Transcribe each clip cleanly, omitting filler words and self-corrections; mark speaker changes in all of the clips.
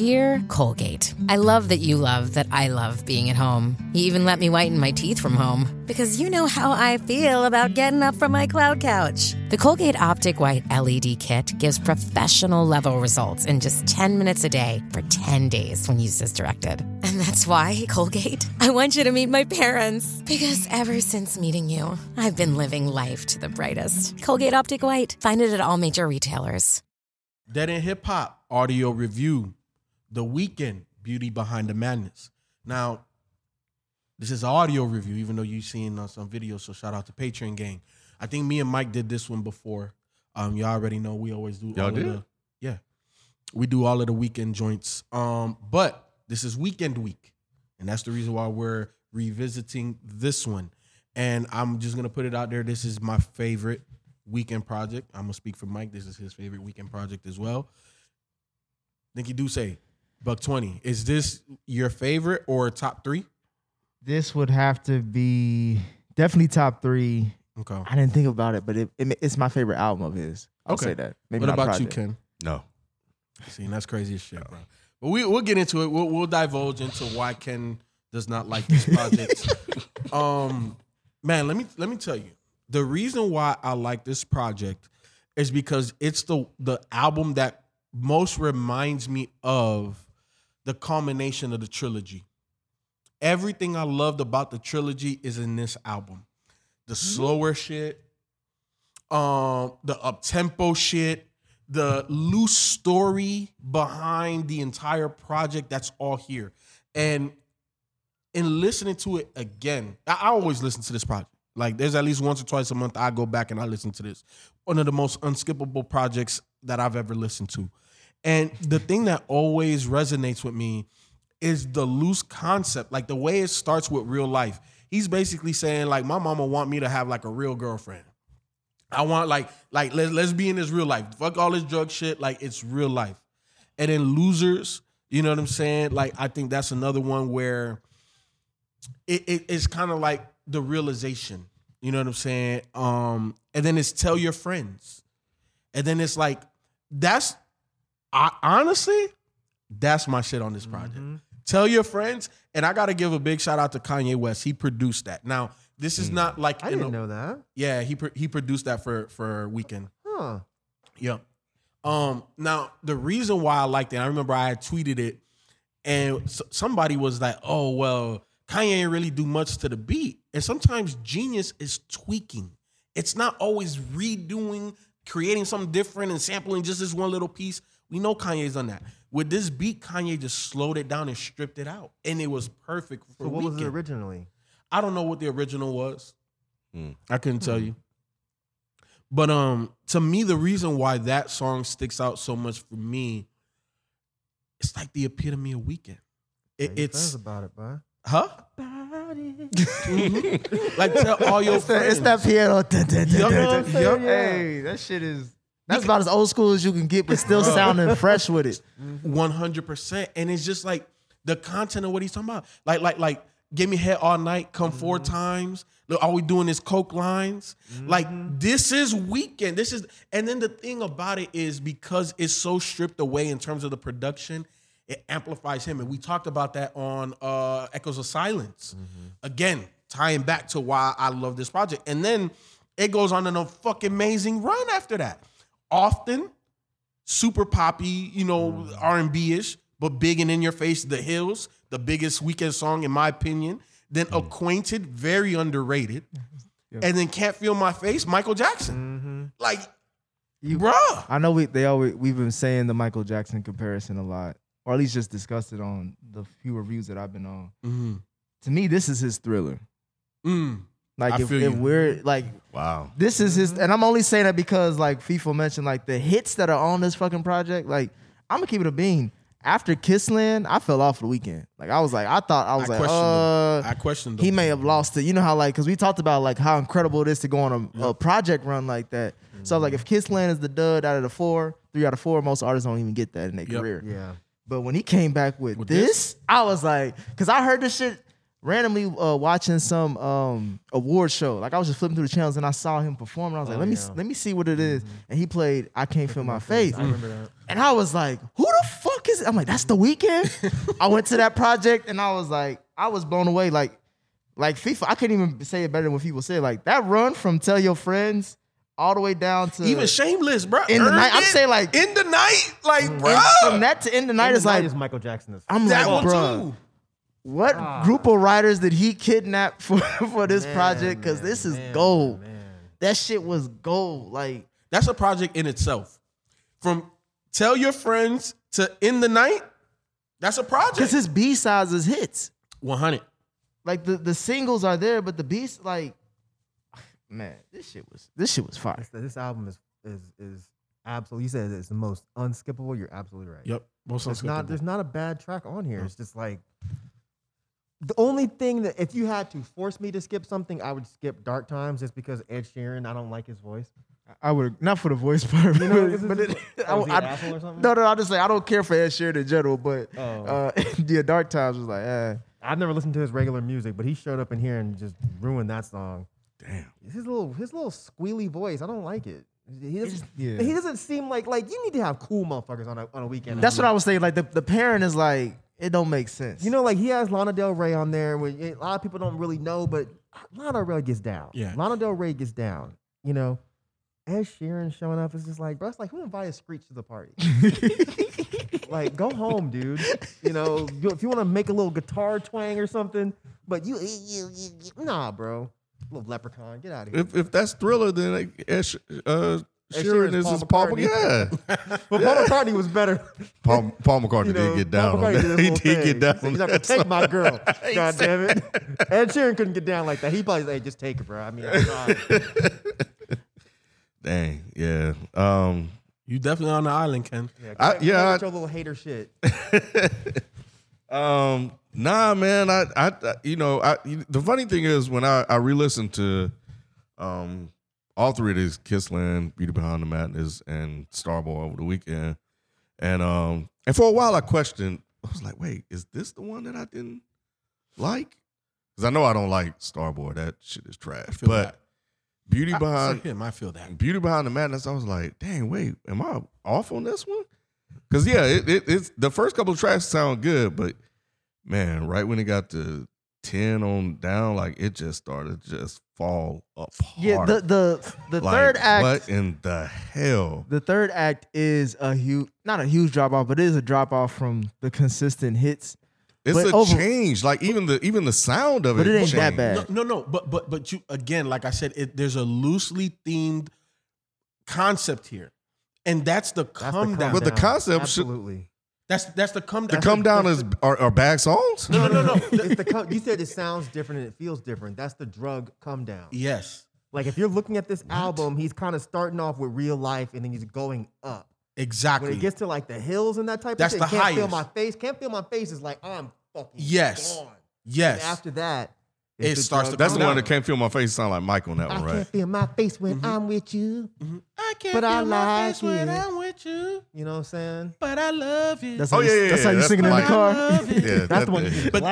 Speaker 1: Dear Colgate, I love that you love that I love being at home. You even let me whiten my teeth from home. Because you know how I feel about getting up from my cloud couch. The Colgate Optic White LED Kit gives professional-level results in just 10 minutes a day for 10 days when used as directed. And that's why, Colgate, I want you to meet my parents. Because ever since meeting you, I've been living life to the brightest. Colgate Optic White. Find it at all major retailers.
Speaker 2: Dead End Hip Hop audio review. The Weeknd, Beauty Behind the Madness. Now, this is an audio review, even though you've seen some videos, so shout out to Patreon Gang. I think me and Mike did this one before. You already know we always do
Speaker 3: Y'all
Speaker 2: all
Speaker 3: did?
Speaker 2: of the... Yeah. We do all of the Weeknd joints. But this is Weekend Week, and that's the reason why we're revisiting this one. And I'm just going to put it out there. This is my favorite Weeknd project. I'm going to speak for Mike. This is his favorite Weeknd project as well. Nicky Duce, $120. Is this your favorite or top three?
Speaker 4: This would have to be definitely top 3.
Speaker 2: Okay.
Speaker 4: I didn't think about it, but it's my favorite album of his. I'll say that. Maybe
Speaker 2: what
Speaker 4: not
Speaker 2: about
Speaker 4: project.
Speaker 2: you, Ken?
Speaker 3: No.
Speaker 2: See, that's crazy as shit, bro. But we'll get into it. We'll divulge into why Ken does not like this project. Man, let me tell you. The reason why I like this project is because it's the album that most reminds me of the culmination of the trilogy. Everything I loved about the trilogy is in this album. The slower shit, the up-tempo shit, the loose story behind the entire project, that's all here. And in listening to it again, I always listen to this project. Like, there's at least once or twice a month I go back and I listen to this. One of the most unskippable projects that I've ever listened to. And the thing that always resonates with me is the loose concept, like the way it starts with real life. He's basically saying, like, my mama want me to have like a real girlfriend. I want like let's be in this real life. Fuck all this drug shit. Like, it's real life. And then Losers, you know what I'm saying? Like, I think that's another one where it's kind of like the realization. You know what I'm saying? And then it's Tell Your Friends. And then it's like, honestly, that's my shit on this project. Mm-hmm. Tell Your Friends, and I got to give a big shout out to Kanye West. He produced that. Now, this is not like...
Speaker 5: I didn't know that.
Speaker 2: Yeah, he produced that for Weeknd.
Speaker 5: Huh.
Speaker 2: Yeah. Now, the reason why I liked it, I remember I had tweeted it, and somebody was like, oh, well, Kanye ain't really do much to the beat. And sometimes genius is tweaking. It's not always redoing, creating something different and sampling just this one little piece. We know Kanye's done that. With this beat, Kanye just slowed it down and stripped it out. And it was perfect for
Speaker 5: So what was it
Speaker 2: Weeknd.
Speaker 5: originally?
Speaker 2: I don't know what the original was. I couldn't tell you. But to me, the reason why that song sticks out so much for me, it's like the epitome of Weeknd. It's
Speaker 5: about it, bro.
Speaker 2: Huh? Like, tell all your friends.
Speaker 4: It's that piano.
Speaker 2: Yup.
Speaker 4: Hey, that shit is... That's about as old school as you can get, but still sounding fresh with it.
Speaker 2: 100%. And it's just like the content of what he's talking about. Like, give me head all night, come 4 times. Look, all we doing is coke lines. Like, this is Weeknd. And then the thing about it is, because it's so stripped away in terms of the production, it amplifies him. And we talked about that on Echoes of Silence. Again, tying back to why I love this project. And then it goes on a fucking amazing run after that. Often, super poppy, R&B-ish, but big and in your face, The Hills, the biggest Weeknd song in my opinion. Then Acquainted, very underrated. And then Can't Feel My Face, Michael Jackson. Like, bruh.
Speaker 4: I know we've been saying the Michael Jackson comparison a lot, or at least just discussed it on the few reviews that I've been on. To me, this is his Thriller. Like, if we're like,
Speaker 3: wow,
Speaker 4: this is his, and I'm only saying that because like FIFA mentioned, like the hits that are on this fucking project. Like, I'm gonna keep it a bean. After Kissland, I fell off the Weeknd. Like, I questioned him. He may have lost it. You know how, like, because we talked about like how incredible it is to go on a project run like that. So like, if Kissland is the dud out of the 4, 3 out of 4, most artists don't even get that in their career.
Speaker 5: Yeah.
Speaker 4: But when he came back with this, I was like, because I heard this shit randomly watching some award show. Like, I was just flipping through the channels and I saw him perform and I was like, let me see what it is. And he played I Can't Feel My Face.
Speaker 5: I remember that.
Speaker 4: And I was like, who the fuck is it? I'm like, that's The Weeknd? I went to that project and I was blown away. Like FIFA, I couldn't even say it better than what people say. Like that run from Tell Your Friends all the way down to
Speaker 2: even Shameless, bro.
Speaker 4: In the Night. I'm saying like
Speaker 2: In the Night, like bro.
Speaker 4: From that to In the Night is like
Speaker 3: Michael Jackson.
Speaker 4: I'm
Speaker 2: that
Speaker 4: like,
Speaker 2: one
Speaker 4: bro.
Speaker 2: too.
Speaker 4: What group of writers did he kidnap for this project? Because this is gold. Man. That shit was gold. Like
Speaker 2: that's a project in itself. From Tell Your Friends to In the Night, that's a project.
Speaker 4: Because his B-sides is hits.
Speaker 2: 100.
Speaker 4: Like the singles are there, but the B's like, man, this shit was fire.
Speaker 3: This album is absolutely. You said it's the most unskippable. You're absolutely right.
Speaker 2: Yep, most unskippable.
Speaker 3: There's not a bad track on here. It's just like. The only thing that if you had to force me to skip something, I would skip Dark Times just because Ed Sheeran, I don't like his voice.
Speaker 4: I would not for the voice part,
Speaker 3: but asshole or something?
Speaker 4: No, I'll just say I don't care for Ed Sheeran in general, but Dark Times was like,
Speaker 3: I've never listened to his regular music, but he showed up in here and just ruined that song.
Speaker 2: Damn,
Speaker 3: his little squealy voice, I don't like it. He doesn't seem like you need to have cool motherfuckers on a weekend.
Speaker 4: That's what I was saying. Like the parent is like. It don't make sense.
Speaker 3: You know, like he has Lana Del Rey on there, which a lot of people don't really know, but Lana Del Rey gets down.
Speaker 2: Yeah.
Speaker 3: Lana Del Rey gets down. You know, Ed Sheeran showing up is just like, bro, it's like, who invited Screech to the party? Like, go home, dude. You know, if you want to make a little guitar twang or something, but you nah, bro. Little leprechaun, get out of here.
Speaker 5: If that's Thriller, then Sheeran is his Paul McCartney. Yeah.
Speaker 3: But Paul McCartney was better.
Speaker 5: Paul McCartney did get down. He did get down.
Speaker 3: He's like, take my girl. God damn it. Ed Sheeran couldn't get down like that. He probably said, hey, just take her, bro. I mean, I'm sorry.
Speaker 5: Dang, yeah.
Speaker 2: You definitely on the island, Ken.
Speaker 3: Yeah, your little hater shit.
Speaker 5: Nah, man. The funny thing is when I re-listened to all three of these, Kissland, Beauty Behind the Madness, and Starboy over the weekend. And for a while I questioned, I was like, wait, is this the one that I didn't like? Because I know I don't like Starboy. That shit is trash. But Beauty Behind Beauty Behind the Madness, I was like, dang, wait, am I off on this one? Because it's the first couple of tracks sound good, but man, right when it got to 10 on down, like it just started to just fall apart.
Speaker 4: Yeah, the third act.
Speaker 5: What in the hell?
Speaker 4: The third act is not a huge drop off, but it is a drop off from the consistent hits.
Speaker 5: It's change. Like even the sound of it.
Speaker 4: But it ain't
Speaker 5: changed.
Speaker 4: that bad.
Speaker 2: No. But you again, like I said, there's a loosely themed concept here, and that's the come down.
Speaker 5: But the concept
Speaker 3: absolutely.
Speaker 2: That's the come down.
Speaker 5: The come down are bag songs?
Speaker 2: No.
Speaker 3: You said it sounds different and it feels different. That's the drug come down.
Speaker 2: Yes.
Speaker 3: Like if you're looking at this album, he's kind of starting off with real life and then he's going up.
Speaker 2: Exactly.
Speaker 3: When it gets to like the hills and that type
Speaker 2: that's
Speaker 3: of shit,
Speaker 2: the
Speaker 3: can't
Speaker 2: highest.
Speaker 3: feel my face. Can't feel my face is like I'm fucking gone.
Speaker 2: Yes.
Speaker 3: And after that,
Speaker 2: it starts to
Speaker 5: that's
Speaker 2: come
Speaker 5: the one
Speaker 2: down.
Speaker 5: that Can't Feel My Face sound like Mike on that one, right?
Speaker 3: I can't feel my face when I'm with you.
Speaker 2: Mm-hmm. I can't
Speaker 3: but
Speaker 2: feel
Speaker 3: I
Speaker 2: my
Speaker 3: like
Speaker 2: face when I'm with you.
Speaker 3: You know what I'm saying?
Speaker 2: But I love you.
Speaker 4: That's how you singing in the
Speaker 5: Mike.
Speaker 4: car.
Speaker 5: Yeah,
Speaker 3: That's the one.
Speaker 2: But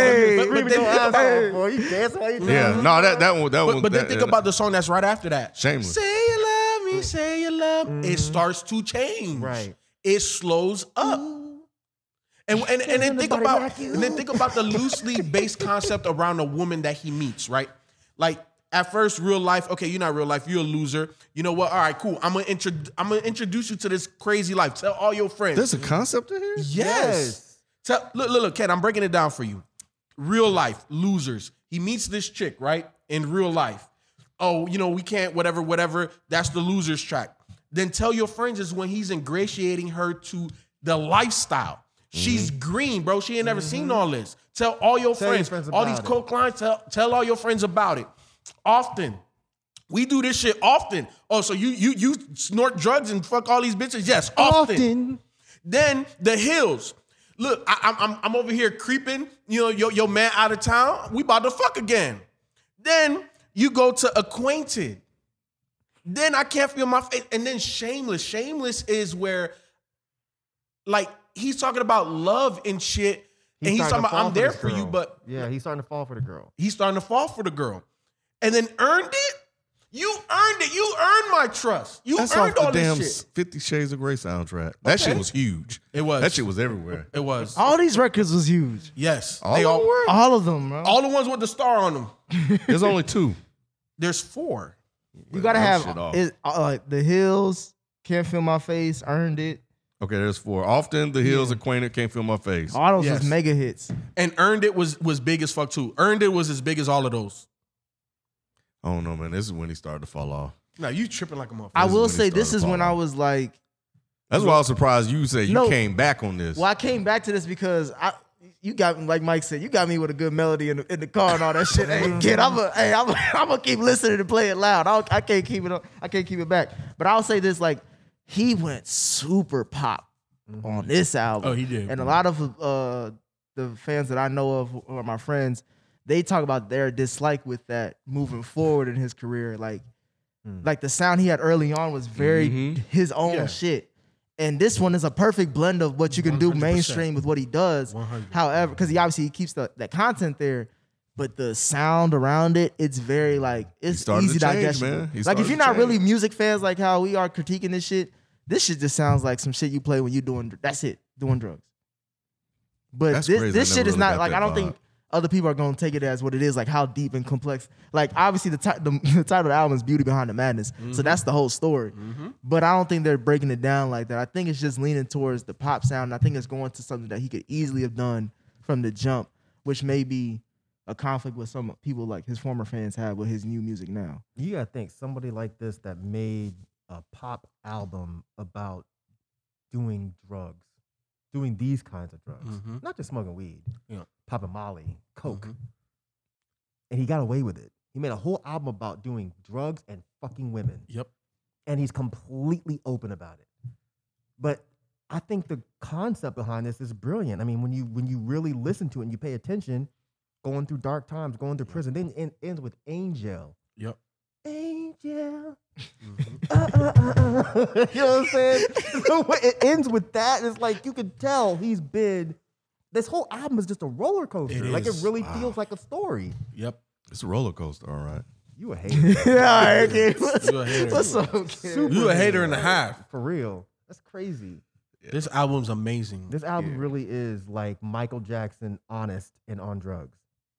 Speaker 2: then think about the song that's right after that.
Speaker 5: Shameless.
Speaker 2: Say you love me, say you love me. It starts to change.
Speaker 3: Right.
Speaker 2: It slows up. And then think about the loosely based concept around a woman that he meets, right? Like at first, real life, okay, you're not real life, you're a loser. You know what? All right, cool. I'm gonna introduce you to this crazy life. Tell all your friends.
Speaker 5: There's a concept in here?
Speaker 2: Yes. Look, Ken, I'm breaking it down for you. Real life, losers. He meets this chick, right? In real life. Oh, we can't, whatever. That's the loser's track. Then Tell Your Friends is when he's ingratiating her to the lifestyle. She's green, bro. She ain't never seen all this. Tell all your friends all these coke lines, tell all your friends about it. Often. We do this shit often. Oh, so you snort drugs and fuck all these bitches? Yes, often. Then the hills. Look, I'm over here creeping, your man out of town. We about to fuck again. Then you go to Acquainted. Then I Can't Feel My Face. And then Shameless. Shameless is where, like, he's talking about love and shit. And he's talking about, I'm there for you, but...
Speaker 3: Yeah, he's starting to fall for the girl.
Speaker 2: He's starting to fall for the girl. And then Earned It, You earned it. You earned my trust. You
Speaker 5: That's
Speaker 2: earned
Speaker 5: off
Speaker 2: all
Speaker 5: the damn
Speaker 2: this shit.
Speaker 5: 50 Shades of Grey soundtrack. That shit was huge.
Speaker 2: It was.
Speaker 5: That shit was everywhere.
Speaker 2: It was.
Speaker 4: All these records was huge.
Speaker 2: Yes.
Speaker 5: All of them were?
Speaker 4: All of them, bro.
Speaker 2: All the ones with the star on them.
Speaker 5: There's only 2.
Speaker 2: There's 4.
Speaker 4: You gotta
Speaker 5: That shit
Speaker 4: have
Speaker 5: off.
Speaker 4: The Hills, Can't Feel My Face, Earned It.
Speaker 5: Okay, there's 4. Often the Hills, Acquainted, Can't Feel My Face.
Speaker 4: All those
Speaker 2: Yes.
Speaker 4: was mega hits.
Speaker 2: And Earned It was big as fuck too. Earned It was as big as all of those.
Speaker 5: I don't know, man. This is when he started to fall off.
Speaker 2: Now you tripping like a motherfucker.
Speaker 4: I will
Speaker 5: when he
Speaker 4: say this
Speaker 5: started
Speaker 4: is when
Speaker 5: falling
Speaker 4: I
Speaker 5: off.
Speaker 4: was like,
Speaker 5: That's why I was surprised you said you
Speaker 4: No.
Speaker 5: came back on this.
Speaker 4: well, I came back to this because you got me, like Mike said, you got me with a good melody in the car and all that shit. Hey, kid, I'm gonna keep listening and play it loud. I can't keep it up. I can't keep it back. But I'll say this, like, he went super pop on this album.
Speaker 2: Oh, he did.
Speaker 4: And a lot of the fans that I know of, or my friends, they talk about their dislike with that moving forward in his career. Like the sound he had early on was very his own
Speaker 2: Yeah.
Speaker 4: shit. And this one is a perfect blend of what you can do
Speaker 2: 100%.
Speaker 4: mainstream with what he does.
Speaker 2: 100.
Speaker 4: However, because he keeps that content there, but the sound around it, it's very like it's
Speaker 5: started
Speaker 4: easy
Speaker 5: to change,
Speaker 4: digestible.
Speaker 5: man. He
Speaker 4: Like
Speaker 5: started
Speaker 4: if you're
Speaker 5: to
Speaker 4: not really
Speaker 5: change.
Speaker 4: music fans, like how we are critiquing this shit just sounds like some shit you play when you're doing doing drugs. But
Speaker 5: That's crazy.
Speaker 4: this
Speaker 5: I
Speaker 4: shit
Speaker 5: never
Speaker 4: is
Speaker 5: really
Speaker 4: not
Speaker 5: got
Speaker 4: like
Speaker 5: that
Speaker 4: I don't
Speaker 5: vibe.
Speaker 4: think other people are gonna take it as what it is, like how deep and complex. Like obviously the title of the album is Beauty Behind the Madness, so that's the whole story. But I don't think they're breaking it down like that. I think it's just leaning towards the pop sound. And I think it's going to something that he could easily have done from the jump, which may be a conflict with some people like his former fans have with his new music now.
Speaker 3: You gotta think somebody like this that made a pop album about doing drugs, doing these kinds of drugs, not just smoking weed, popping Molly, coke, and he got away with it. He made a whole album about doing drugs and fucking women.
Speaker 2: Yep.
Speaker 3: And he's completely open about it. But I think the concept behind this is brilliant. I mean, when you really listen to it and you pay attention, going through dark times, going through prison, then it ends with Angel.
Speaker 2: Yep.
Speaker 3: Angel. You know what I'm saying? So it ends with that. It's like you can tell he's been. This whole album is just a roller coaster.
Speaker 2: It
Speaker 3: Like it
Speaker 2: is.
Speaker 3: really feels like a story.
Speaker 2: Yep.
Speaker 5: It's a roller coaster, all right.
Speaker 3: You a hater.
Speaker 4: Yeah, okay.
Speaker 2: You a hater.
Speaker 4: What's up, kid?
Speaker 2: You a hater and a half.
Speaker 3: For real. That's crazy.
Speaker 2: This album's amazing.
Speaker 3: This album really is like Michael Jackson, honest and on drugs.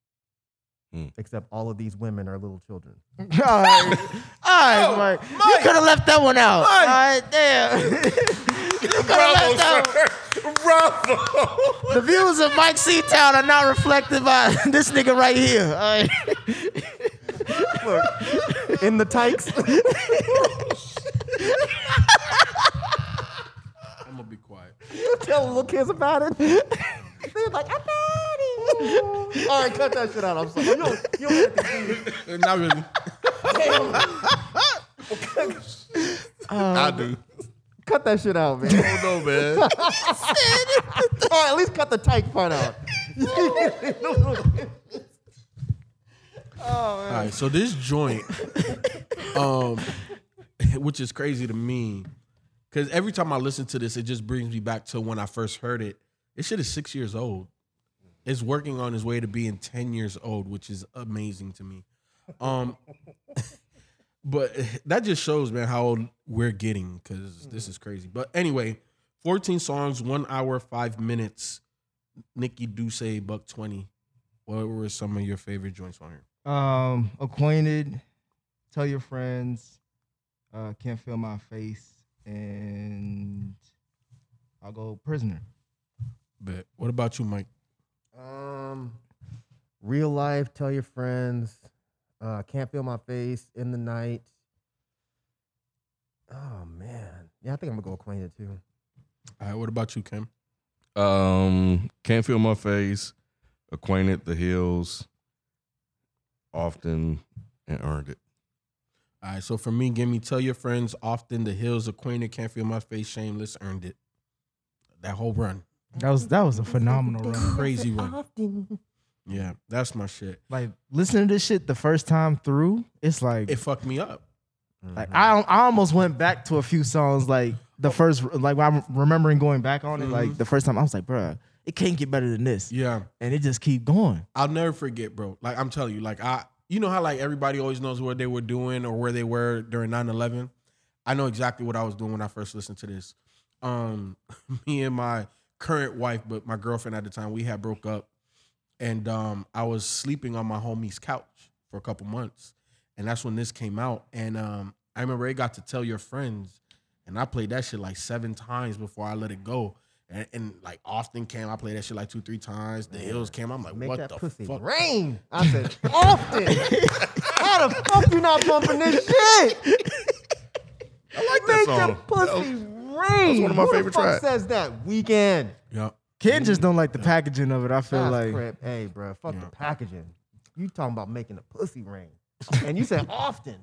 Speaker 3: Except all of these women are little children.
Speaker 4: All right, Mike. You could have left that one out. All right, damn. You could have left that one.
Speaker 5: Bravo.
Speaker 4: The views of Mike Seatown are not reflected by this nigga right here. All right.
Speaker 3: Look, in the tykes.
Speaker 2: I'm gonna be quiet.
Speaker 3: Tell little kids about it. They're like, I'm daddy. All right, cut that shit out. I'm sorry. You don't have to
Speaker 2: Not really.
Speaker 5: I do.
Speaker 3: cut that shit out, man.
Speaker 5: I don't know, man.
Speaker 3: All right, at least cut the tyke part out.
Speaker 2: All right, so this joint, which is crazy to me, because every time I listen to this, it just brings me back to when I first heard it. This shit is 6 years old. It's working on its way to being 10 years old, which is amazing to me. But that just shows, man, how old we're getting, because this is crazy. But anyway, 14 songs, 1 hour, 5 minutes. Nikki Duce, $120. What were some of your favorite joints on here?
Speaker 4: Acquainted, Tell Your Friends, Can't Feel My Face, and I'll go Prisoner.
Speaker 2: Bet. What about you, Mike?
Speaker 3: Real Life, Tell Your Friends, Can't Feel My Face, In the Night. Oh, man. Yeah, I think I'm going to go Acquainted, too.
Speaker 2: All right, what about you, Kim?
Speaker 5: Can't Feel My Face, Acquainted, The Hills, Often, and Earned It.
Speaker 2: All right, so for me, give me Tell Your Friends, Often, The Hills, Acquainted, Can't Feel My Face, Shameless, Earned It. That whole run.
Speaker 4: That was a phenomenal run.
Speaker 2: Crazy run. Yeah, that's my shit.
Speaker 4: Like listening to this shit the first time through, it's like
Speaker 2: It fucked me up.
Speaker 4: Like I almost went back to a few songs like the first, like I'm remembering going back on it like the first time. I was like, bruh, it can't get better than this.
Speaker 2: Yeah.
Speaker 4: And it just keep going.
Speaker 2: I'll never forget, bro. Like, I'm telling you, like, you know how like everybody always knows what they were doing or where they were during 9/11? I know exactly what I was doing when I first listened to this. Me and my current wife, but my girlfriend at the time, we had broke up. And I was sleeping on my homie's couch for a couple months. And that's when this came out. And I remember it got to Tell Your Friends. And I played that shit like 7 times before I let it go. And like Often came, I played that shit like 2-3 times. The Hills came, I'm like,
Speaker 3: Make
Speaker 2: what
Speaker 3: that
Speaker 2: the
Speaker 3: pussy
Speaker 2: fuck?
Speaker 3: rain. I said, Often. How the fuck you not bumping this shit?
Speaker 5: I like that song.
Speaker 3: Make the pussy rain.
Speaker 5: That's one of my favorite
Speaker 3: Who the fuck
Speaker 5: tracks.
Speaker 3: says that? Weekend.
Speaker 2: Yep.
Speaker 4: Ken just don't like the packaging of it. I feel
Speaker 3: That's
Speaker 4: like
Speaker 3: crap. Hey, bro, fuck the packaging. You talking about making the pussy rain. And you said Often.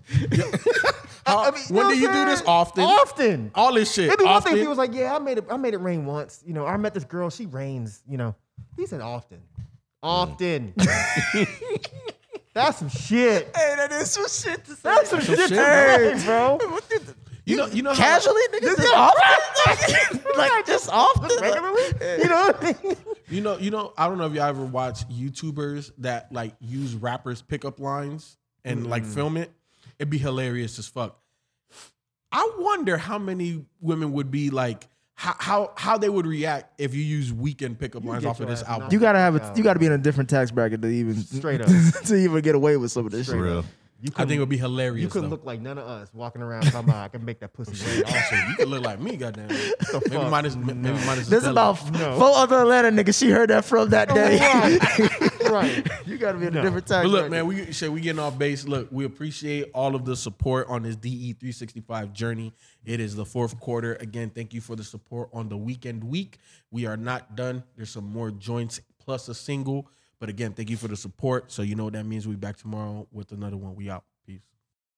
Speaker 3: I mean,
Speaker 2: When do you do this? Often?
Speaker 3: Often.
Speaker 2: All this shit.
Speaker 3: Maybe one
Speaker 2: Often?
Speaker 3: thing he was like, yeah, I made it rain once. You know, I met this girl, she rains, you know. He said Often. Often. That's some shit.
Speaker 4: hey, that is some shit to say.
Speaker 3: That's some shit to
Speaker 2: shit,
Speaker 3: say, bro.
Speaker 2: You know how-
Speaker 4: Casually, niggas just often, like just often.
Speaker 3: Regularly? You know what I mean?
Speaker 2: You know, I don't know if y'all ever watch YouTubers that like use rappers' pickup lines and like film it. It'd be hilarious as fuck. I wonder how many women would be like, how they would react if you use Weekend pickup lines
Speaker 3: get
Speaker 2: off of
Speaker 3: your
Speaker 2: this
Speaker 3: ass
Speaker 2: album.
Speaker 3: knocked
Speaker 4: You gotta be in a different tax bracket to even
Speaker 3: Straight up.
Speaker 4: to even get away with some of this
Speaker 3: Straight
Speaker 4: shit.
Speaker 5: Real.
Speaker 2: I think it would be hilarious.
Speaker 3: You couldn't
Speaker 2: though.
Speaker 3: look like none of us walking around talking about I can make that pussy rain.
Speaker 2: Also, you could look like me, goddamn. Maybe
Speaker 3: fuck?
Speaker 2: minus the
Speaker 4: There's
Speaker 2: belly.
Speaker 4: about 4 other Atlanta niggas she heard that from that day.
Speaker 3: Right.
Speaker 4: You gotta be in a different tax
Speaker 2: But look,
Speaker 4: bracket.
Speaker 2: man, we getting off base. Look, we appreciate all of the support on this DE365 journey. It is the 4th quarter. Again, thank you for the support on the weekend week. We are not done. There's some more joints plus a single. But again, thank you for the support. So you know what that means. We'll be back tomorrow with another one. We out.